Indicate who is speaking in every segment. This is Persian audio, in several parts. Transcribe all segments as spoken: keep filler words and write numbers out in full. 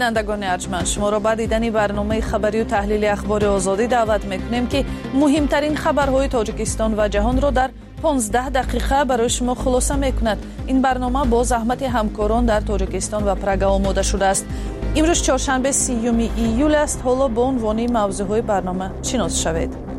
Speaker 1: بینندگان ارجمند، شما را به دیدن برنامه خبری و تحلیل اخبار آزادی دعوت میکنیم که مهمترین خبرهای تاجیکستان و جهان را در پانزده دقیقه برای شما خلاصه میکند. این برنامه با زحمت همکاران در تاجیکستان و پراگ آماده شده است. امروز چهارشنبه سیوم ایول است. حالا با عنوان موضوعهای برنامه شناس شوید.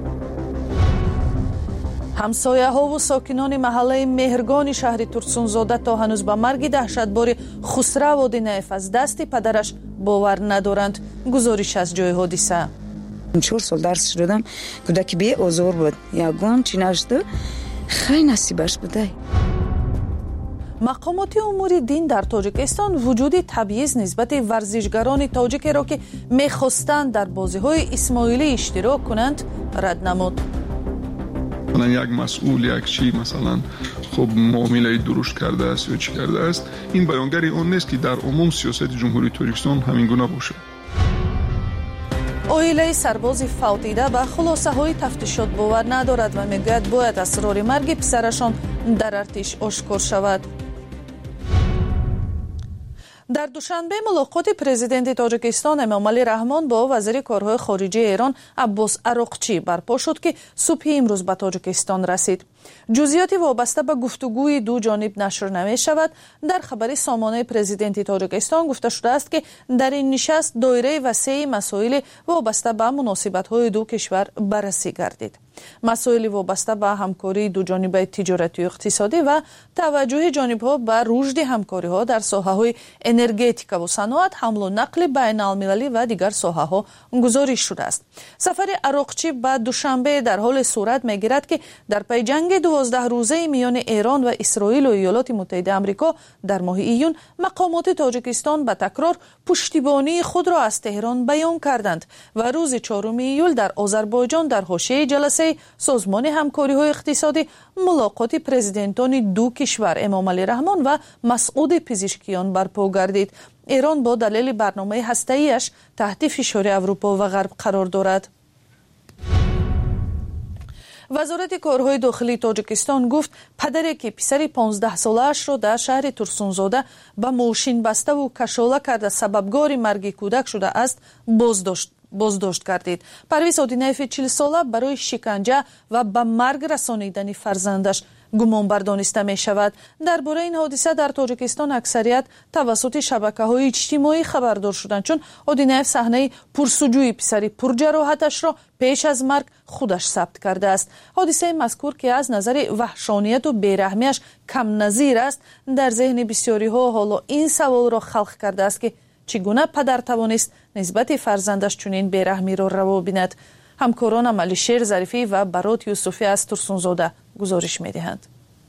Speaker 1: همسایه ها و ساکنان محله مهرگان شهر ترسونزاده تا هنوز به مرگ دهشتبار خسرو ودینایف از دست پدرش باور ندارند. گزارش از جای حادثه.
Speaker 2: چهار سال درس شدم، کودکی بی آزار بود. یگان چی نشده خیلی نصیبش بوده.
Speaker 1: مقامات امور دین در تاجیکستان وجود تبعیض نسبت ورزشگران تاجیک را که می‌خواستند در بازی‌های اسماعیلی اشتراک کنند رد نمود.
Speaker 3: مثلا یک مسئول یک چی مثلا خب معامله درست کرده است یا چی کرده است، این بیانگری آن نیست که در عموم سیاست جمهوری تاجیکستان همین گونه باشه.
Speaker 1: عائله سرباز فوتیده به خلاصه های تفتیشات باور ندارد و میگوید باید اسرار مرگ پسرشان در ارتش آشکار شود. در دوشنبه ملاقات پرزیدنت تاجیکستان امامعلی رحمان با وزیر کارهای خارجه ایران عباس عراقچی برپا شد که صبح امروز به تاجیکستان رسید. جزئیاتی وابسته به گفتگوی دو جانب نشر نمی شود. در خبر سامانه پرزیدنت تاجیکستان گفته شده است که در این نشست دایره وسیع مسائل وابسته به مناسبت‌های دو کشور بررسی گردید. مسائل وابسته به همکاری دو جانبه تجارتی و اقتصادی و توجه جانب‌ها به رشد همکاری‌ها در ساحه‌های انرژتیک و صنعت، حمل و نقل بین‌المللی و دیگر ساحه‌ها گزارش شده است. سفر عراقچی به دوشنبه در حال صورت می‌گیرد که در پی جنگ دوازده روزه میان ایران و اسرائیل و ایالات متحده آمریکا در ماه ایون مقامات تاجیکستان به تکرار پشتیبانی خود را از تهران بیان کردند و روز چهارم ایول در آذربایجان در حاشیه جلسه سازمان همکاری‌های اقتصادی ملاقات پرزیدنتان دو کشور امامعلی رحمان و مسعود پزشکیان برپا گردید. ایران با دلیل برنامه هسته‌ایش تحت فشار اروپا و غرب قرار دارد. وزارت کارهای داخلی تاجیکستان گفت پدری که پسر پانزده ساله‌اش را در شهر ترسونزاده به ماشین بسته و کشاله کرده سببگار مرگ کودک شده است بازداشت بازداشت کردید. پرویز ودینایف چهل ساله برای شکنجه و به مرگ رسانیدن فرزندش گمان بردانسته می شود. درباره این حادثه در تاجیکستان اکثریت توسط شبکه‌های اجتماعی خبردار شدند، چون ودینایف صحنه پرسجوی پسری پرجراحتش را پیش از مرگ خودش ثبت کرده است. حادثه مذکور که از نظر وحشانیت و بیرحمیش کم نظیر است، در ذهن بسیاری ها حالا این سوال را خلق کرده است که چگونه پدر توانست نسبت فرزندش چنین بیرحمی را روا بیند. همکارانم علیشیر ظریفی و برات یوسفی از ترسونزاده گزارش می‌دهند.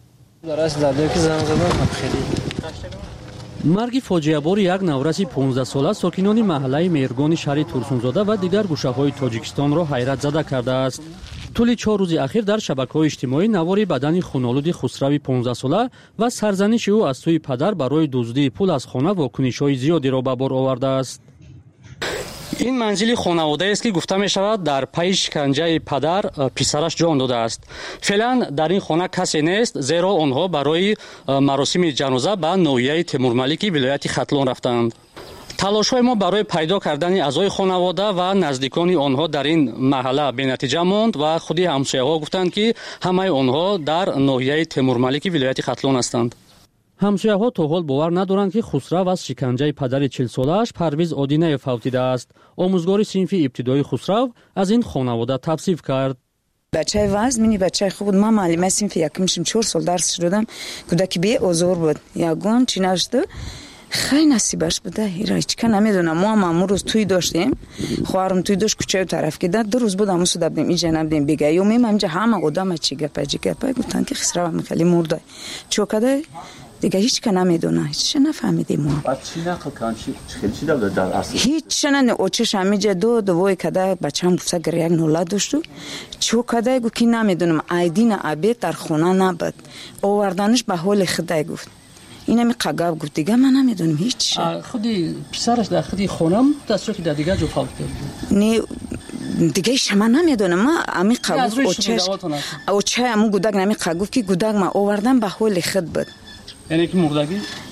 Speaker 4: مرگ فاجعه‌بار یک نورسی پانزده ساله ساکنان محله مهرگان شهر ترسونزاده و دیگر گوشه‌های تاجیکستان را حیرت زده کرده است. طول چهار روز اخیر در شبکه‌های اجتماعی نواری بدن خونالود خسرو پانزده ساله و سرزنش او از سوی پدر برای دزدی پول از خانه واکنش‌های زیادی را به بار آورده است. این منزل خانواده است که گفته می شود در پی شکنجه پدر پسرش جان داده است. فعلا در این خانه کسی نیست، زیرا آنها برای مراسم جنازه به ناحیه تیمورملک ولایت ختلان رفتند. تلاش‌های ما برای پیدا کردن اعضای خانواده و نزدیکان آنها در این محله بی‌نتیجه ماند و خود همسایه‌ها گفتند که همه آنها در ناحیه تیمورملک ولایت ختلان هستند. همسایه‌ها تا حال باور ندارند که خسرو از شکنجه پدر چهل ساله‌اش پرویز ودینایف فوتیده است. آموزگار صنف ابتدایی خسرو از این خانواده توصیف کرد.
Speaker 2: بچه وز منی بچه خوب ما معلم صنف یکم شم چهار سال درس شدم، کودکی بی آزار بود. یگان چی نشده خیلی نصیبش بوده. هیچ که نمیدونم. ما هم امروز توی داشتیم، خواهرم توی داشت کوچه طرف که دو روز بود امروز دادیم اینجا نمیدیم بگه یا میم همینجا همه آدم چی گپ چی گپ گفتن که خسرو هم خیلی مرده. چوکده دیگه هیچ که نمیدونه، هیچ نفهمیدیم ما.
Speaker 5: بعد چی نقل کن چی چی داد در اصل؟
Speaker 2: هیچ نه اوچش همیشه دو دوی کده بچه‌م گفت اگر یک نولا داشت چو کده گفت کی نمیدونم ایدین ابی در خونه نبود آوردنش به حال خدای گفت. اینم قگاب گفت دیگه من نمیدونم هیچ.
Speaker 4: خودی پسرش در خودی خونم دست رو که در دیگه جو فوت کرد.
Speaker 2: نه دیگه شما نمیدونم ما امی قگوف اوچش اوچه امو گودک نمی قگوف کی گودک ما آوردن به حال خد بود.
Speaker 4: یعنی که مردگی؟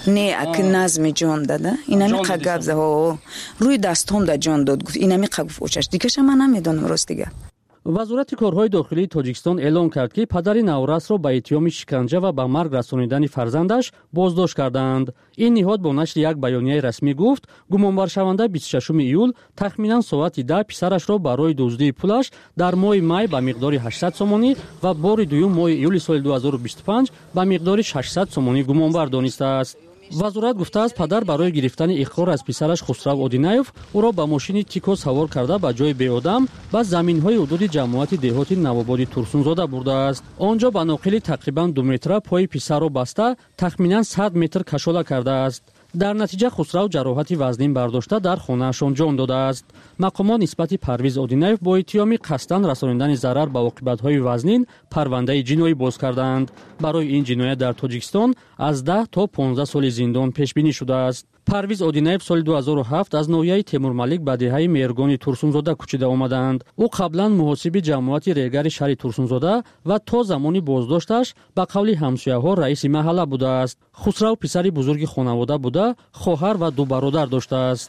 Speaker 2: نه اک نظم جان داده اینا می قگب ها روی دستام دا جان داد گفت اینا می قگف اوچش دیگه من نمیدونم راست دیگه.
Speaker 4: وزارت کارهای داخلی تاجیکستان اعلام کرد که پدر نورس را به اتهام شکنجه و به مرگ رسانیدن فرزندش بازداشت کردند. این نهاد با نشر یک بیانیه رسمی گفت گمانبر شونده بیست و ششم ایول تخمینا ساعت ده پسرش را برای دزدی پولش در ماه می به مقدار هشتصد سومانی و بار دوم ماه ایول سال دو هزار و بیست و پنج به مقدار ششصد سومانی گمانبر دانسته است. وزارت گفته است پدر برای گرفتن اقرار از پسرش خسرو اودینایف او را به ماشین تیکو سوار کرده به جای بی‌آدم به زمین‌های حدود جماعت دهاتی نوآباد تورسونزاده برده است. آنجا به ناقل تقریباً دو متر پای پسر را بسته تخمیناً صد متر کشاله کرده است. در نتیجه خسرو جراحت وزنین برداشته در خانه‌شان جان داده است. مقامات نسبت پرویز اودینایف با اتهام قصداً رسانیدن ضرر به عاقبت‌های وزنین پرونده جنایی باز کردند. برای این جنایت در تاجیکستان از ده تا پانزده سال زندان پیش بینی شده است. پرویز اودینایف سال دو هزار و هفت از ناحیه تیمور مالک به دهه مهرگان تورسونزاده کوچیده آمدند. او قبلا محاسب جماعت ریگر شهر تورسونزاده و تا زمانی بازداشتش به قول همسایه‌ها رئیس محله بوده است. خسرو پسری بزرگ خانواده بوده، خواهر و دو برادر داشته است.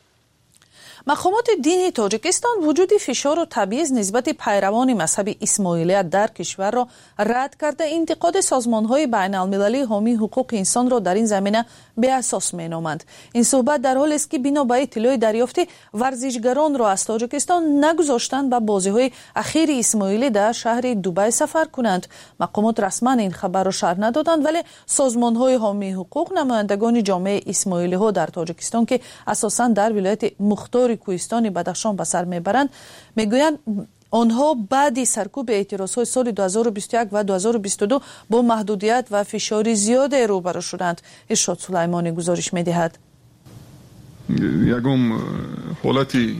Speaker 1: مقامات دینی تاجیکستان وجود فشار و تبعیض نسبت پیروان مذهب اسماعیلیت در کشور را رد کرده انتقاد سازمان‌های بین‌المللی حامی حقوق انسان را در این زمینه بی‌اساس می‌نامند. این صحبت در حالی است که بنا به اطلاع دریافتی ورزشگران را از تاجیکستان نگذاشتند به بازی‌های اخیر اسماعیلی در شهر دبی سفر کنند. مقامات رسما این خبر را شرح ندادند، ولی سازمان‌های حامی حقوق نمایندگان جامعه اسماعیلی‌ها در تاجیکستان که اساساً در ولایت مختار کوهستان بدخشان به سر میبرند میگویند آنها بعد سرکوب اعتراضهای سال دو هزار و بیست و یک و دو هزار و بیست و دو با محدودیت و فشار زیاد روبرو شدند. ارشاد سلیمانی گزارش میدهد.
Speaker 3: یکم حالتی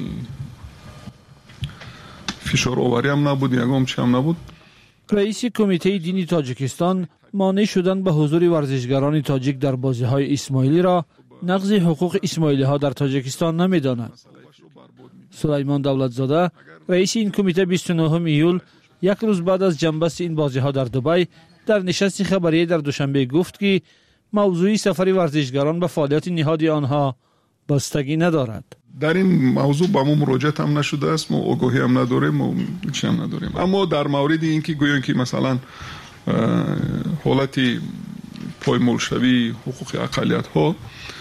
Speaker 3: فشار آوری هم نبود، یکم چی هم نبود.
Speaker 6: رئیس کمیته دینی تاجیکستان مانع شدن به حضور ورزشگران تاجیک در بازی‌های اسماعیلی را نقض حقوق اسماعیلی ها در تاجیکستان نمی‌داند. سلیمان دولتزاده رئیس این کمیته بیست و نهم ایول یک روز بعد از جنبست این بازی‌ها در دبی در نشست خبری در دوشنبه گفت که موضوع سفر ورزشگران به فعالیت نهادی آنها بستگی ندارد.
Speaker 3: در این موضوع با ما مراجعت هم نشده است، ما آگاهی هم نداریم، ما چی هم نداریم. اما در مورد اینکه گویان که مثلا حالتی پایمال شوی حقوق اقلیت ها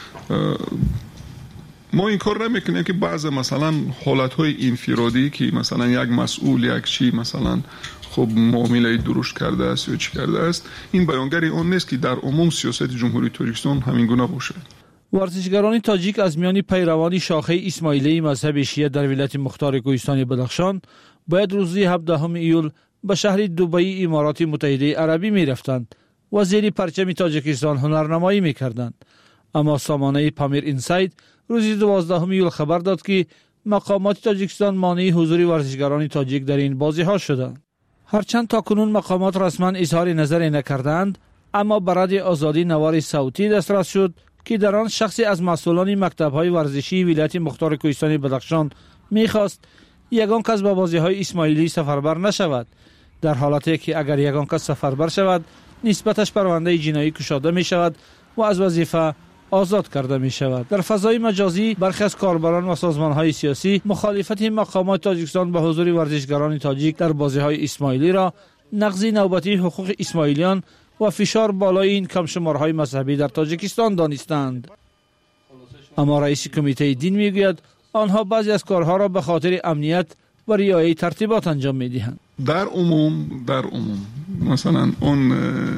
Speaker 3: ما این کار نمیکنیم که بعض مثلا حالتهای انفرادی که مثلا یک مسئول یک چی مثلا خب معامله درست کرده است یا چی کرده است، این بیانگری اون نیست که در عموم سیاست جمهوری تاجیکستان همین گونه باشه.
Speaker 6: ورزشگران تاجیک از میان پیروان شاخه اسماعیلی مذهب شیعه در ولایت مختار کوهستان بدخشان باید روز هفدهم ایول به شهر دبی امارات متحده عربی می رفتند و زیر پرچم تاجیکستان هنرنمایی می کردند. اما سامانه پامیر اینساید روز دوازدهم ایول خبر داد که مقامات تاجیکستان مانع حضور ورزشگران تاجیک در این بازی ها شدند. هرچند تاکنون مقامات رسما اظهار نظر نکردند، اما برای آزادی نوار صوتی دسترس شد که در آن شخصی از مسئولان مکتب‌های ورزشی ولایت مختار کوهستان بدخشان می‌خواست یگان کس به بازی‌های اسماعیلی سفربر نشود، در حالتی که اگر یگان کس سفربر شود نسبتش پرونده جنایی گشوده می‌شود و از وظیفه آزاد کرده می شود. در فضای مجازی برخی از کاربران و سازمان‌های سیاسی مخالفت مقامات تاجیکستان به حضور ورزشگران تاجیک در بازی‌های اسماعیلی را نقض نوبتی حقوق اسماعیلیان و فشار بالای این کم شمارهای مذهبی در تاجیکستان دانستند. اما رئیس کمیته دین میگوید آنها بعضی از کارها را به خاطر امنیت و رعایت ترتیبات انجام میدهند.
Speaker 3: در عموم در عموم مثلا اون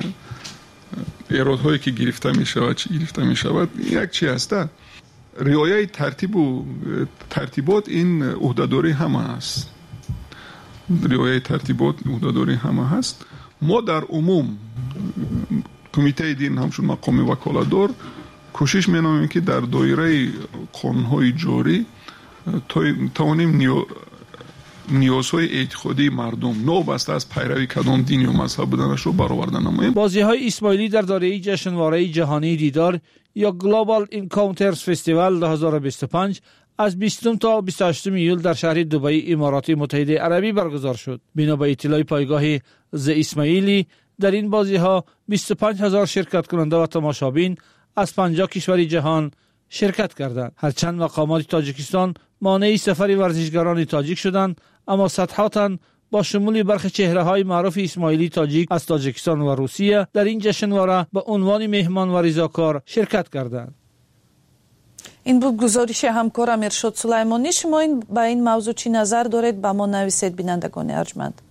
Speaker 3: ایرادهایی که گرفته می شود چی گرفته می شود یک چی هست، رعایت ترتیب و ترتیبات این عهده‌داری همه است. رعایت ترتیبات عهده‌داری همه هست. ما در عموم کمیته دین همچون مقام وکالتدار کوشش می‌نماییم که در دایره قانون‌های جاری توانیم نیو نیازهای اعتقادی مردم نوبسته از پیروی کدام دین یا مذهب بودنش رو برآورده نماییم.
Speaker 6: بازی‌های اسماعیلی در دایره جشنواره جهانی دیدار یا گلوبال اینکاونترز فستیوال دو هزار و بیست و پنج از بیستم تا بیست و هشتم ایول در شهر دبی امارات متحده عربی برگزار شد. بنا به اطلاع پایگاه ز اسماعیلی در این بازی‌ها بیست و پنج هزار شرکت کننده و تماشابین از پنجاه کشور جهان شرکت کردند. هرچند مقامات تاجیکستان مانع سفر ورزشکاران تاجیک شدند، اما صدها با شمول برخی چهره‌های معروف اسماعیلی تاجیک از تاجیکستان و روسیه در این جشنواره به عنوان مهمان و رضاکار شرکت کردند.
Speaker 1: این بود گزارش همکارم ارشاد سلیمانی. شما این با این موضوع چی نظر دارید؟ با ما نویسید بینندگان ارجمند.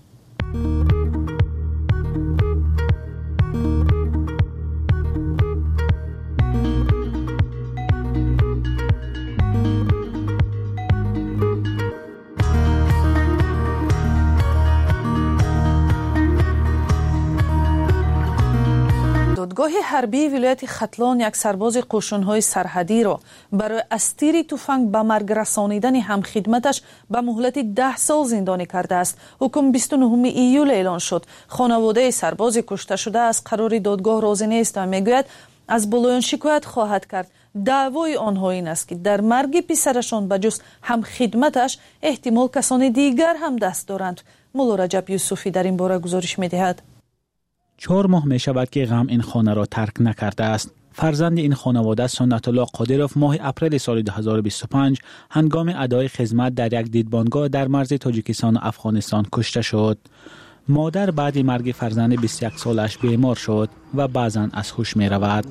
Speaker 1: دادگاه حربی ولایت ختلان یک سرباز قشون‌های سرحدی را برای از تیر تفنگ به مرگ رسانیدن همخدمتش به مهلت ده سال زندانی کرده است. حکم بیست و نهم ایول اعلان شد. خانواده سرباز کشته شده از قرار دادگاه راضی نیست و میگوید از بالایان شکایت خواهد کرد. دعوای آنها این است که در مرگ پسرشان بجز همخدمتش احتمال کسان دیگر هم دست دارند. مولا رجب یوسفی در این باره گزارش می‌دهد.
Speaker 7: چهار ماه می شود که غم این خانه را ترک نکرده است. فرزند این خانواده سنت الله قادروف ماه اپریل سال دو هزار و بیست و پنج هنگام ادای خدمت در یک دیدبانگاه در مرز تاجیکستان و افغانستان کشته شد. مادر بعد مرگ فرزند بیست و یک سالش بیمار شد و بعضاً از هوش می رود.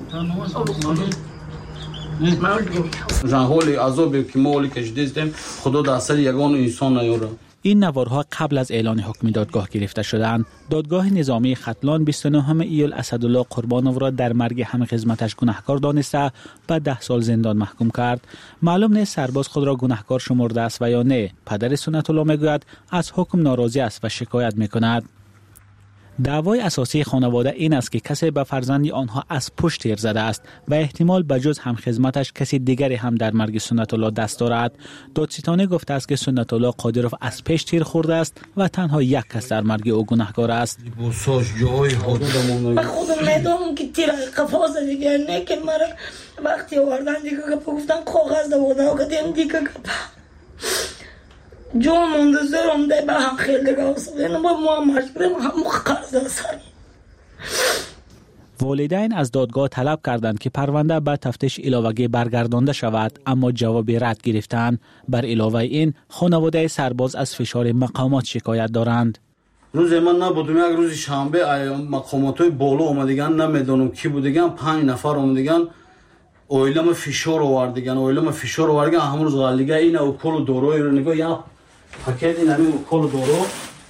Speaker 8: جنحال عذابی که ما ولی کشیدیم خدا در سر یگان انسان نیاره.
Speaker 7: این نوارها قبل از اعلان حکم دادگاه گرفته شدند. دادگاه نظامی ختلان بیست و نهم ایول اسدالله قربانوف را در مرگ هم خدمتش گناهکار دانسته به ده سال زندان محکوم کرد. معلوم نیست سرباز خود را گناهکار شمرده است و یا نه. پدر سنت الله میگوید از حکم ناراضی است و شکایت میکند. دعوای اساسی خانواده این است که کسی به فرزندی آنها از پشت تیر زده است و احتمال بجز هم خدمتش کسی دیگری هم در مرگ سنت الله دست دارد. دادستانی گفته است که سنت الله قادروف از پیش تیر خورده است و تنها یک کس در مرگ او گناهکار است.
Speaker 9: من خودم میدونم که تیر قفاز دیگه نه که مرا وقتی آوردن دیگه گفت گفتن کاغذ دادن و کدیم دیگه جون منتظرم ده به هم خیلی دیگه اصلا با ما مجبوریم هم قرض سر.
Speaker 7: والدین از دادگاه طلب کردند که پرونده به تفتیش علاوگی برگردانده شود، اما جواب رد گرفتند. بر علاوه این خانواده سرباز از فشار مقامات شکایت دارند.
Speaker 8: روز من نبودم، یک روز شنبه مقاماتای بالا اومدگن، نمیدونم کی بودگن، پنج نفر اومدگن اویلم فشار آوردگن اویلم فشار آوردگن همون روز غلیگه این اوکل داروی رو نگاه یا پاکت این همین اوکل دارو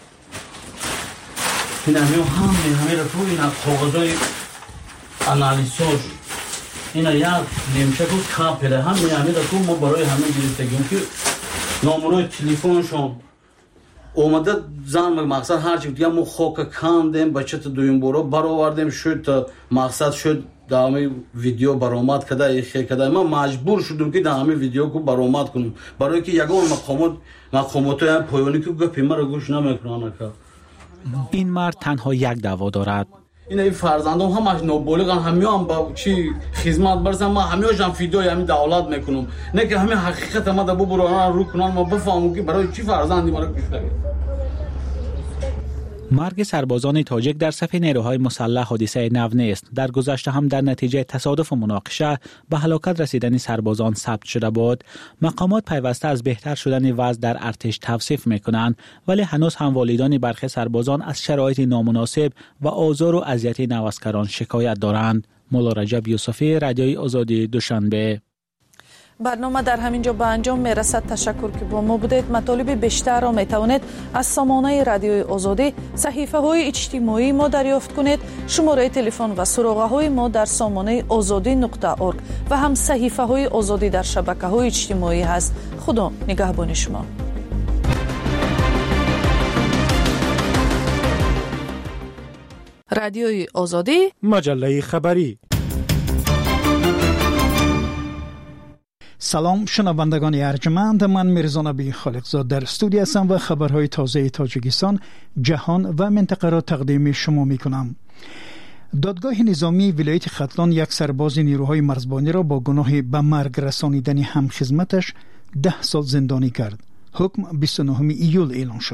Speaker 8: این همین هم این همین رو تو این کاغذای انالیزش این یک نمیشه که کاپله هم این همین رو تو ما برای همین گرفتگیم که نامروی تلفنشون اومده زن مقصد هرچی دیگه ما خوک کندیم بچه تا دویم برو برآوردیم شد تا مقصد شد دامی ویدیو برآمد کده ایخی کده ما مجبور شدیم که دامی ویدیو کو برآمد کنیم برای که یگان مقامات مقامات هم پایانی که گفت ما رو گوش نمیکنن که
Speaker 7: این مرد تنها یک دعوا دارد.
Speaker 8: این این فرزندان همش نابالغن همیان با چی خدمت برسن ما همیاش هم ویدیو همین دولت میکنم نه که همین حقیقت ما دبو برو رو کنن ما بفهمیم که برای چی فرزندی ما رو گوش نگه.
Speaker 7: مرگ سربازان تاجیک در صف نیروهای مسلح حادثه نو نیست. در گذشته هم در نتیجه تصادف و مناقشه به هلاکت رسیدن سربازان ثبت شده بود. مقامات پیوسته از بهتر شدن وضع در ارتش توصیف میکنند، ولی هنوز هم والدان برخی سربازان از شرایط نامناسب و آزار و اذیت نوسکران شکایت دارند. مولا رجب یوسفی، رادیوی آزادی، دوشنبه.
Speaker 1: برنامه در همینجا به انجام میرسد. تشکر که با ما بودید. مطالب بیشتر را میتوانید از سامانه رادیوی آزادی، صحیفه های اجتماعی ما دریافت کنید. شماره تلفن و سراغه های ما در سامانه آزادی نقطه اورگ و هم صحیفه های آزادی در شبکه های اجتماعی هست. خدا نگهبان شما. رادیوی آزادی،
Speaker 10: مجله خبری. سلام شنوندگان ارجمند، من میرزا نبی خالقزاد در استودیو هستم و خبرهای تازه تاجیکستان، جهان و منطقه را تقدیم شما می کنم. دادگاه نظامی ولایت ختلان یک سرباز نیروهای مرزبانی را با گناه به مرگ رسانیدن همخدمتش ده سال زندانی کرد. حکم بیست و نهم ایول اعلان شد.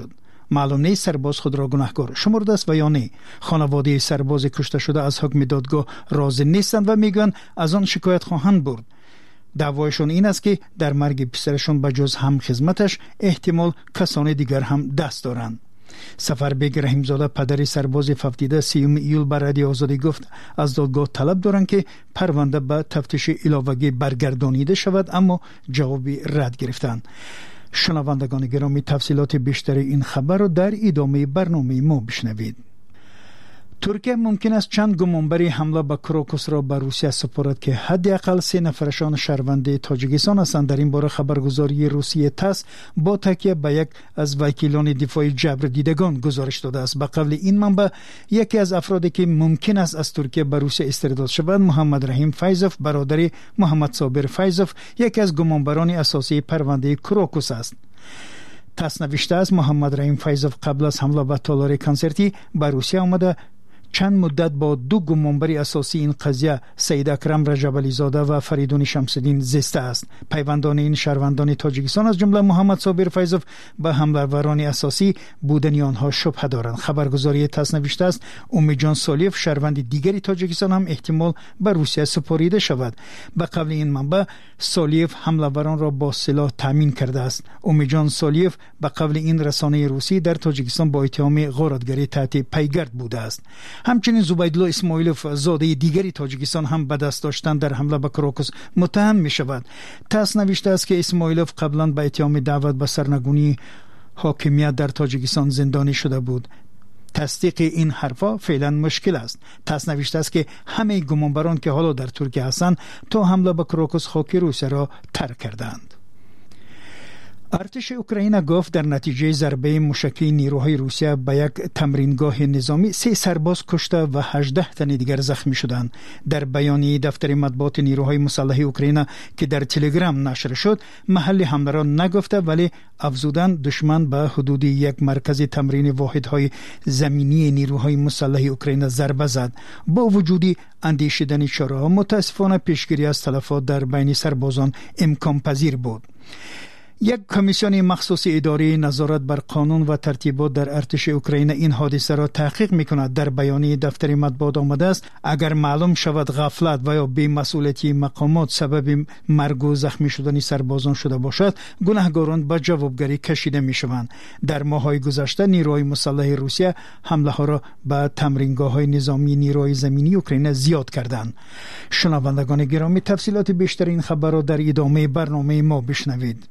Speaker 10: معلوم نیست سرباز خود را گناهکار شمرده است و یا نه. خانواده سرباز کشته شده از حکم دادگاه راضی نیستند و میگن از آن شکایت خواهند برد. دعوایشون این است که در مرگ پسرشون بجز هم خدمتش احتمال کسان دیگر هم دست دارند. سفربگ رحیمزاده پدر سرباز فوتیده سیوم ایول بر رادیو آزادی گفت از دادگاه طلب دارند که پرونده به تفتیش علاوه‌ای برگردانیده شود، اما جوابی رد گرفتند. شنوندگان گرامی، تفصیلات بیشتر این خبر را در ادامه برنامه ما بشنوید. ترکیه ممکن است چند گمانبری حمله به کراکوس را به روسیه سپارد که حداقل سه نفرشان شهروند تاجیکستان هستند. در این باره خبرگزاری روسیه تاس با تکیه به یک از وکیلان دفاع جبر دیدگان گزارش داده است. به قول این منبع یکی از افرادی که ممکن است از ترکیه به روسیه استرداد شود محمد رحیم فیضوف برادر محمد صابر فیضوف یکی از گمانبران اساسی پرونده کراکوس است. تاس نوشته است محمد رحیم فیضوف قبل از حمله به تالار کنسرتی به روسیه آمده چند مدت با دو گمانبر اساسی این قضیه سید اکرم رجبلی زاده و فریدون شمس‌الدین زسته است. پیوندان این شهروندان تاجیکستان از جمله محمد صابر فیضوف به حمله‌وران اساسی بودن آنها شبهه دارند. خبرگزاری تاس نوشته است امیدجان سالیف شهروند دیگری تاجیکستان هم احتمال به روسیه سپاریده شود. به قول این منبع سالیف حمله‌وران را با سلاح تامین کرده است. امیدجان سالیف به قول این رسانه روسی در تاجیکستان با اتهام غارتگری تحت پیگرد بوده است. همچنین زبیدالله اسماعیلوف زاده دیگری تاجیکستان هم به دست داشتن در حمله به کراکوس متهم می شود. تاس نوشته است که اسماعیلوف قبلا به اتهام دعوت به سرنگونی حاکمیت در تاجیکستان زندانی شده بود. تصدیق این حرفا فعلا مشکل است. تاس نوشته است که همه گمانبران که حالا در ترکیه هستند تا حمله به کراکوس خاک روسیه را ترک کردند. ارتش اوکراین گفت در نتیجه ضربه موشکی نیروهای روسیه به یک تمرینگاه نظامی سه سرباز کشته و هجده تن دیگر زخمی شدند. در بیانیه دفتر مطبوعات نیروهای مسلح اوکراین که در تلگرام نشر شد محل حمله را نگفته، ولی افزودن دشمن به حدود یک مرکز تمرین واحدهای زمینی نیروهای مسلح اوکراین ضربه زد. با وجود اندیشیدن چاره‌ها متاسفانه پیشگیری از تلفات در بین سربازان امکان پذیر بود. یک کمیسیون مخصوص اداره نظارت بر قانون و ترتیبات در ارتش اوکراین این حادثه را تحقیق می‌کند. در بیانیه دفتر مطبوعات آمده است اگر معلوم شود غفلت و یا بی‌مسئولیتی مقامات سبب مرگ و زخمی شدن سربازان شده باشد، گناهکاران به جوابگری کشیده می‌شوند. در ماه‌های گذشته نیروهای مسلح روسیه حمله‌ها را به تمرینگاه‌های نظامی نیروهای زمینی اوکراین زیاد کردند. شنوندگان گرامی، تفصیلات بیشتر این خبر را در ادامه برنامه ما بشنوید.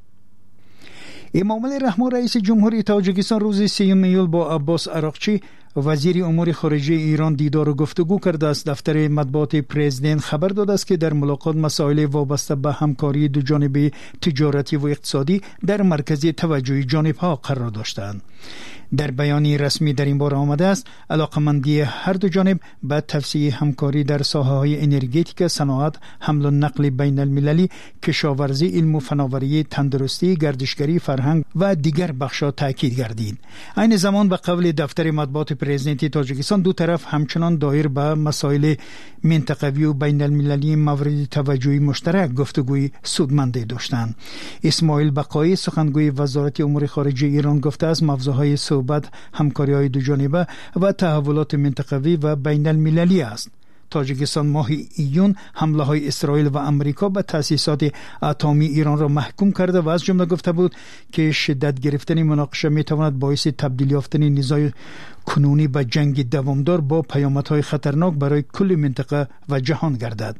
Speaker 10: امامعلی رحمان رئیس جمهوری تاجیکستان روز سیوم ایول با عباس عراقچی وزیر امور خارجه ایران دیدار و گفتگو کرده است. دفتر مطبوعات پرزیدنت خبر داده است که در ملاقات مسائل وابسته به همکاری دو جانبه تجارتی و اقتصادی در مرکز توجه جانب‌ها قرار داشتند. در بیانیه رسمی در این باره آمده است علاقمندی هر دو جانب به توسعه همکاری در ساحه‌های انرژتیک، صنعت، حمل و نقل بین المللی، کشاورزی، علم و فناوری، تندرستی، گردشگری، فرهنگ و دیگر بخش‌ها تاکید گردید. این زمان به قول دفتر مطبوعات پرزیدنت تاجیکستان دو طرف همچنان دایر به مسائل منطقوی و بین المللی مورد توجه مشترک گفتگوی سودمند داشتند. اسماعیل بقایی سخنگوی وزارت امور خارجه ایران گفته است موضوعهای صحبت همکاری‌های دو جانبه و تحولات منطقوی و بین المللی است. تاجیکستان ماه ایون حمله های اسرائیل و امریکا به تأسیسات اتمی ایران را محکوم کرده و از جمله گفته بود که شدت گرفتن مناقشه می تواند باعث تبدیل یافتن نزاع کنونی به جنگ دوامدار با پیامدهای خطرناک برای کل منطقه و جهان گردد.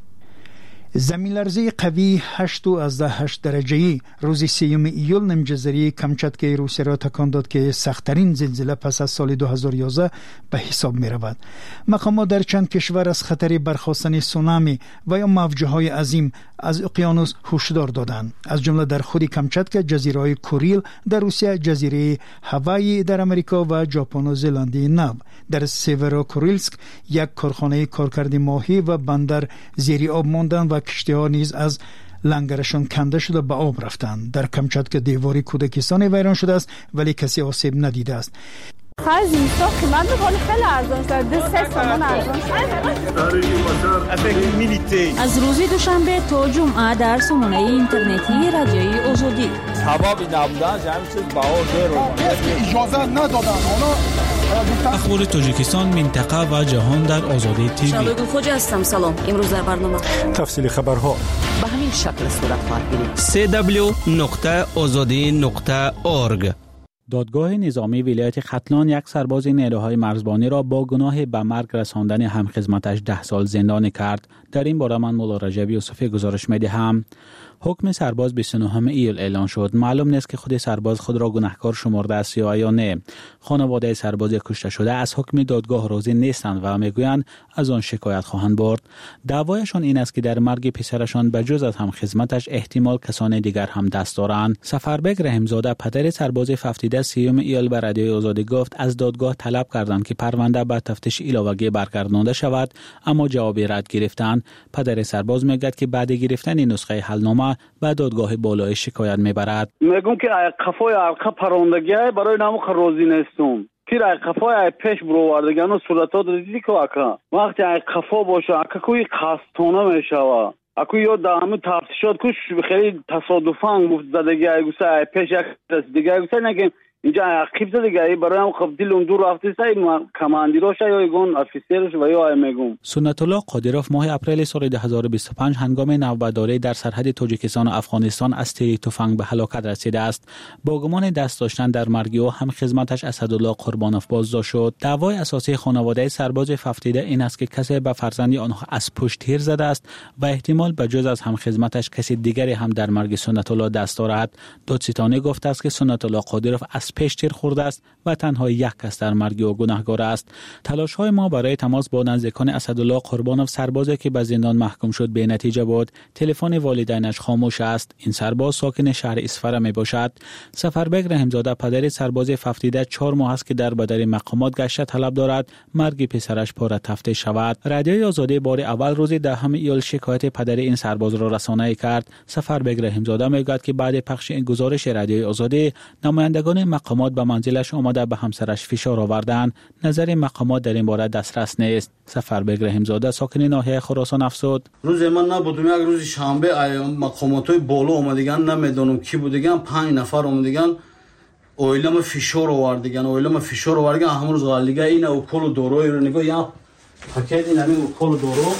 Speaker 10: زمین لرزه قوی هشت از هشت درجه‌ای روز سیوم ایول نمجزری کمچاتکه روسیه را تکان داد که سخت‌ترین زلزله پس از سال دو هزار و یازده به حساب می رود. مقامات در چند کشور از خطر برخاستن سونامی و یا موج‌های عظیم از اقیانوس هشدار دادند. از جمله در خود کمچاتکه، جزیره کوریل در روسیه، جزیره هاوایی در امریکا و ژاپن و زلاندی نو. در سیوروکوریلسک یک کارخانه کارکرد ماهی و بندر زیر آب ماندند و کشتی‌ها نیز از لنگرشان کنده شده به آب رفتند. در کمچاتکه دیواری کودکستان ویران شده است ولی کسی آسیب ندیده است.
Speaker 11: خرج اینستا قیمت میکنه خیلی ارزان شده دو سه تومن ارزان شده.
Speaker 12: از روز دوشنبه تا جمعه در سامانه اینترنتی رادیوی آزادی
Speaker 13: ثوابی نبودن همین چیز بها زیرو
Speaker 14: اجازه ندادن
Speaker 7: اخبار تاجیکستان منطقه و جهان در آزادی تیوی.
Speaker 12: شبگون خوجه هستم. سلام. امروز در برنامه
Speaker 14: تفصیل خبرها
Speaker 15: به همین شکل صورت خواهد گرفت.
Speaker 16: سی دبلیو نقطه آزادی نقطه اورگ.
Speaker 7: دادگاه نظامی ولایت ختلان یک سرباز نیروهای مرزبانی را با گناه به مرگ رساندن همخدمتش ده سال زندانی کرد. در این باره من مولا رجب یوسفی گزارش می‌دهم. حکم سرباز بیست و نهم ایول اعلان شد. معلوم نیست که خود سرباز خود را گناهکار شمرده است یا نه. خانواده سرباز کشته شده از حکم دادگاه راضی نیستند و میگویند از آن شکایت خواهند برد. دعوایشان این است که در مرگ پسرشان به جز از هم خدمتش احتمال کسان دیگر هم دست دارند. سفربگ رحمزاده پدر سرباز ففتیده سیوم ایول به رادیوی آزادی گفت از دادگاه طلب کردند که پرونده به تفتیش علاوگی برگردانده شود، اما جواب رد گرفتند. پدر سرباز میگوید که بعد گرفتن نسخه حلنامه به دادگاه بالای شکایت میبرد.
Speaker 17: میگم که قفای علقه پروندگی برای نامو راضی نیستم. پیر قفای پیش برو وردگانو صورتات دیدی که اکا وقتی قفا باشه اکا کوی خستانه میشوه. اکو یا دامو تفتیشات کوش خیلی تصادفاً گفت زدگی گوسه پیش یک دیگه گوسه نگه اینجا عقیب زدگی برای هم خب دیلم دور رفته سای کماندیروش یا یگون افیسرش و یا میگم.
Speaker 7: سنت الله قادروف ماه اپریل سال دو هزار و بیست و پنج هنگام نوبرداری در سرحد تاجیکستان و افغانستان از تیر تفنگ به هلاکت رسیده است. با گمان دست داشتن در مرگ او هم خدمتش اسدالله قربانوف بازداشت شد. دعوای اساسی خانواده سرباز ففتیده این است که کسی به فرزند آنها از پشت تیر زده است و احتمال به جز از هم خدمتش کسی دیگری هم در مرگ سنت الله دست دارد. دادستانی گفته است که سنت الله قادروف از پیش تیر خورده است و تنها یک کس در مرگ او گناهکار است. تلاش های ما برای تماس با نزدیکان اسدالله قربانوف سربازی که به زندان محکوم شد به نتیجه بود. تلفن والدینش خاموش است. این سرباز ساکن شهر اسفره می باشد. سفربگ رحمزاده پدر سرباز ففتیده چهار ماه است که در بدر مقامات گشت طلب دارد مرگ پسرش پاره تفتیش شود. رادیوی آزادی بار اول روز دهم ایول شکایت پدر این سرباز را رسانه کرد. سفربگ رحمزاده میگوید که بعد پخش این گزارش رادیوی آزادی نمایندگان مقامات به منزلش آمده به همسرش فشار آوردند. نظر مقامات در این باره دسترس نیست. سفربگ رحمزاده ساکن ناحیه خراسان افزود
Speaker 8: روز من نبودم یک روز شنبه مقاماتای بالا اومدگان نمیدونم کی بودگان پنج نفر اومدگان اویلم فشار آوردگان اویلم فشار آوردگان همون روز غالگه این اوکول دوروی رو نگاه یا پاکت این همین اوکول دورو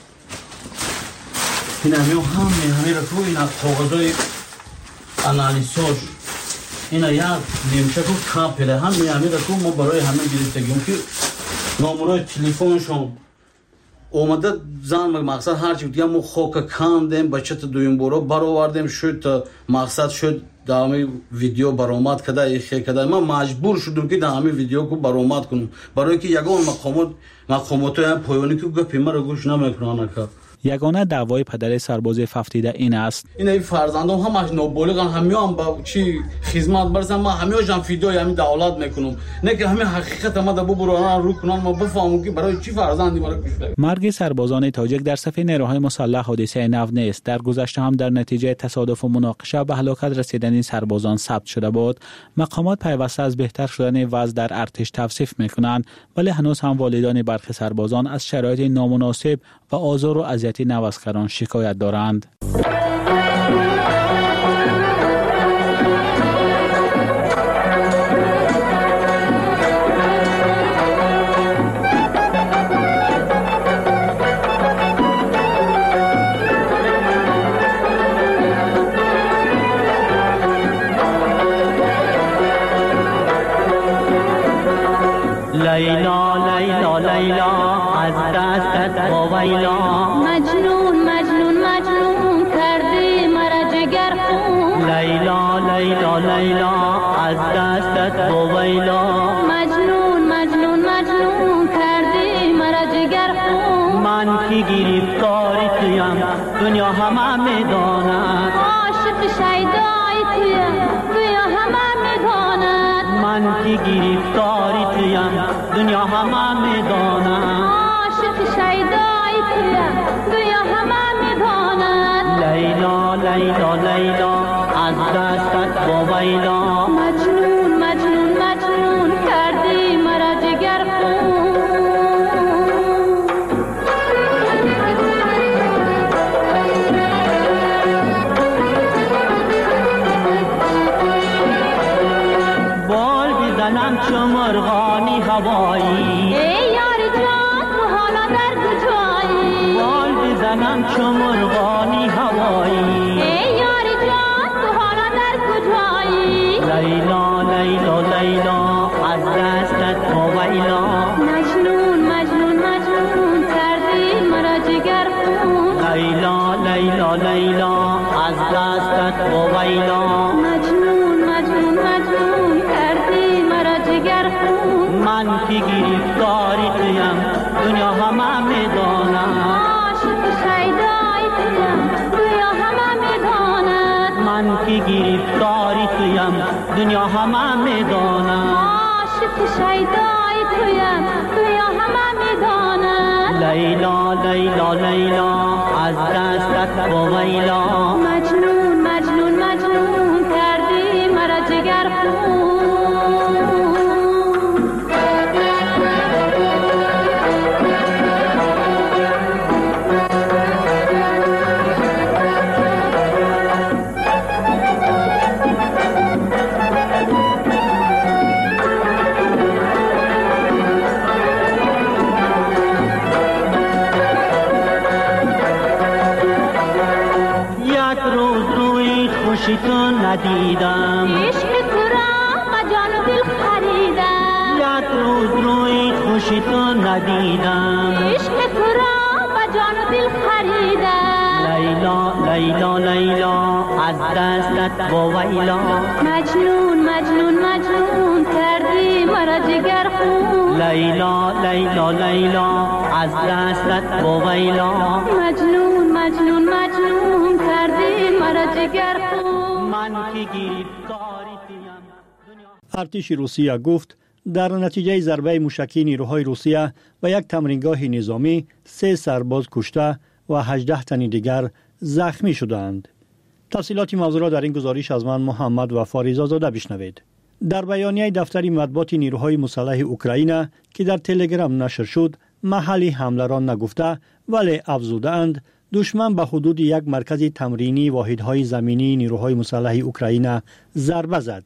Speaker 8: این همین هم همین رو تو این کاغذای آنالیزش اینا یا نیمچه کو کاپله هم میامید کو ما برای همه گرفتگیم که نمره تلفنشون اومده زن مقصد هر چی دیگه ما خوک کاندیم بچت دویم برو برآوردیم شد تا مقصد شد دامی ویدیو برآمد کده یخی کده ما مجبور شدم که دامی ویدیو کو برآمد کنم برای که یگان مقامات مقامات هم پایانی که گفت ما رو گوش نمیکنن که
Speaker 7: یگانه دعوای پدر سرباز ففتیده این است.
Speaker 8: این ای فرزندم همش نابالغن همیان با چی خدمت برسن ما همیاشم فیدای همین دولت میکنم نه که همین حقیقت ما دبو بران رو کنن ما بفهمیم که برای چی فرزندی ما کشته.
Speaker 7: مرگ سربازان تاجیک در صف نیروهای مسلح حادثه نو نیست. در گذشته هم در نتیجه تصادف و مناقشه به هلاکت رسیدن این سربازان ثبت شده بود. مقامات پیوسته از بهتر شدن وضع در ارتش توصیف میکنند ولی هنوز هم والدان برخی سربازان از شرایط نامناسب و آزار و اذیت نوازکران شکایت دارند.
Speaker 18: لیلا لیلا لیلا از دستت وایلا
Speaker 19: مجنون مجنون مجنون کردی مرا جگر خون
Speaker 18: لیلا لیلا لیلا از دستت وایلا
Speaker 19: مجنون مجنون مجنون کردی مرا جگر خون
Speaker 18: من کی گرفتاری تویم دنیا همه میداند
Speaker 19: عاشق شیدای تویم دنیا همه میداند
Speaker 18: من کی گرفتاری تویم دنیا همه میداند
Speaker 19: عاشق شیدای تویم دنیا همه میداند
Speaker 18: لیلا لیلا لیلا از دستت وایلا
Speaker 19: مجنون مجنون مجنون کردی
Speaker 18: جانم چو مرغانی هوایی
Speaker 19: ای یاری جان تو حالا در کجایی
Speaker 18: لیلا لیلا لیلا از دستت ویلا
Speaker 19: مجنون مجنون مجنون کردی مرا جگر خون
Speaker 18: لیلا لیلا لیلا از دستت ویلا
Speaker 19: مجنون مجنون مجنون کردی مرا جگر خون
Speaker 18: من که گرفتاری تویم دنیا همه میدانم
Speaker 19: عاشق شیدای تویم دنیا همه میداند
Speaker 18: من که گرفتاری تویم دنیا همه میدانم
Speaker 19: عاشق شیدای تویم دنیا همه میداند
Speaker 18: لیلا لیلا لیلا از دستت ویلا
Speaker 19: مجنون مجنون مجنون کردی مرا جگر خون
Speaker 18: خوشی تو ندیدم
Speaker 19: عشق تو را با جان و دل خریدم
Speaker 18: یک روز روی خوشی تو ندیدم
Speaker 19: عشق تو را با جان و دل خریدم
Speaker 18: لیلا لیلا لیلا از دستت ویلا
Speaker 19: مجنون مجنون مجنون کردی مرا جگر خون
Speaker 18: لیلا لیلا لیلا از دستت ویلا
Speaker 19: مجنون مجنون مجنون کردی مرا جگر خون
Speaker 4: ارتش روسیه گفت در نتیجه ضربه موشکی نیروهای روسیه و یک تمرینگاه نظامی سه سرباز کشته و هجده تن دیگر زخمی شدند. تفصیلات موضوع را در این گزارش از من محمد وفا رضازاده بشنوید. در بیانیه دفتر مطبوعات نیروهای مسلح اوکراین که در تلگرام نشر شد، محل حمله را نگفته ولی افزودند دشمن به حدود یک مرکز تمرینی واحدهای زمینی نیروهای مسلح اوکراین ضربه زد.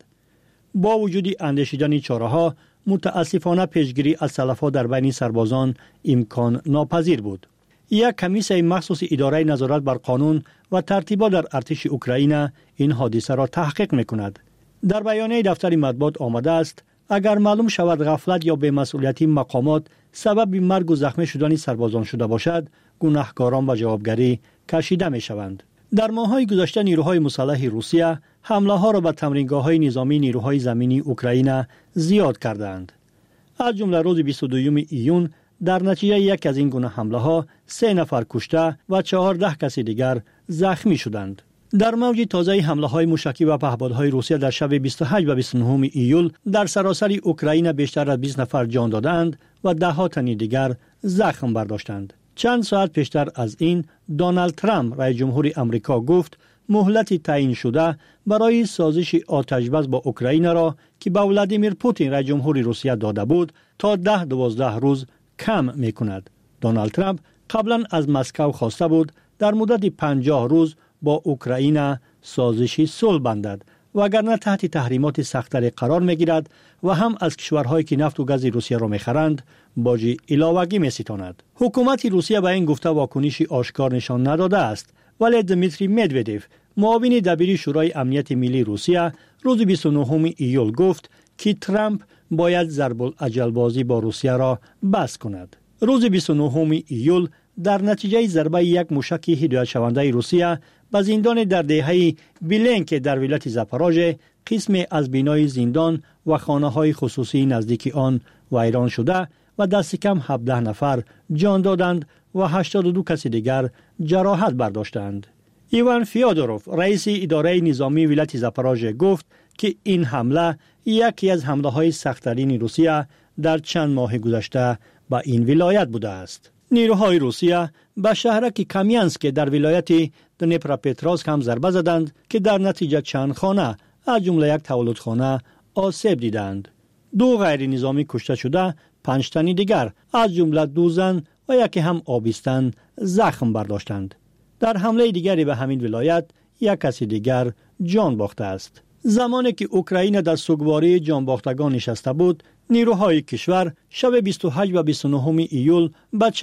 Speaker 4: با وجود اندیشیدن چاره‌ها، متاسفانه پیشگیری از تلفات در بین سربازان امکان ناپذیر بود. یک کمیسیون مخصوص اداره نظارت بر قانون و ترتیبات در ارتش اوکراین این حادثه را تحقیق می‌کند. در بیانیه دفتر مطبوعات آمده است اگر معلوم شود غفلت یا بی‌مسئولیتی مقامات سبب مرگ و زخمی شدن سربازان شده باشد، گناهکاران به جوابگری کشیده می‌شوند. در ماه‌های گذشته نیروهای مسلح روسیه حمله‌ها را به تمرینگاه‌های نظامی نیروهای زمینی اوکراین زیاد کردند. از جمله روز بیست و دوم ایون در نتیجه یک از این گونه حمله‌ها سه نفر کشته و چهارده کس دیگر زخمی شدند. در موج تازه حمله‌های موشکی و پهپادهای روسیه در شب بیست و هشت و بیست و نه ایول در سراسر اوکراین بیشتر از بیست نفر جان دادند و ده ها تن دیگر زخم برداشتند. چند ساعت پیشتر از این دونالد ترامپ رئیس جمهور آمریکا گفت مهلت تعیین شده برای سازش آتشبس با اوکراین را که به ولادیمیر پوتین رئیس جمهور روسیه داده بود تا ده دوازده روز کم می کند. دونالد ترامپ قبلا از مسکو خواسته بود در مدت پنجاه روز با اوکراین سازشی صلح بندد وگرنه تحت تحریمات سخت‌تر قرار می‌گیرد و هم از کشورهایی که نفت و گاز روسیه را می‌خرند باج علاوگی می‌ستاند. حکومت روسیه به این گفته واکنشی آشکار نشان نداده است، ولی دمیتری مدودف معاون دبیر شورای امنیت ملی روسیه روز بیست و نه ایول گفت که ترامپ باید ضرب الاجل بازی با روسیه را بس کند. روز بیست و نه ایول در نتیجه ضربه یک موشک هدایت شونده روسیه به زندان در دهه بیلنک در ولایت زاپاروژه قسمی از بنای زندان و خانه‌های خصوصی نزدیک آن ویران شده و دست کم هفده نفر جان دادند و هشتاد و دو کس دیگر جراحت برداشتند. ایوان فیودوروف رئیس اداره نظامی ولایت زاپاروژه گفت که این حمله یکی از حمله‌های سخت‌ترین روسیه در چند ماه گذشته به این ولایت بوده است. نیروهای روسیه به شهرک کامیانسک در ولایت دنیپروپتروسک هم ضربه زدند که در نتیجه چند خانه از جمله یک تولدخانه آسیب دیدند. دو غیر نظامی کشته شده، پنج تن دیگر از جمله دو زن و یکی هم آبستن زخم برداشتند. در حمله دیگری به همین ولایت یک کس دیگر جان باخته است. زمانی که اوکراین در سوگواری جان باختگان نشسته بود، نیروهای کشور شب بیست و هشت و بیست و نه ایول به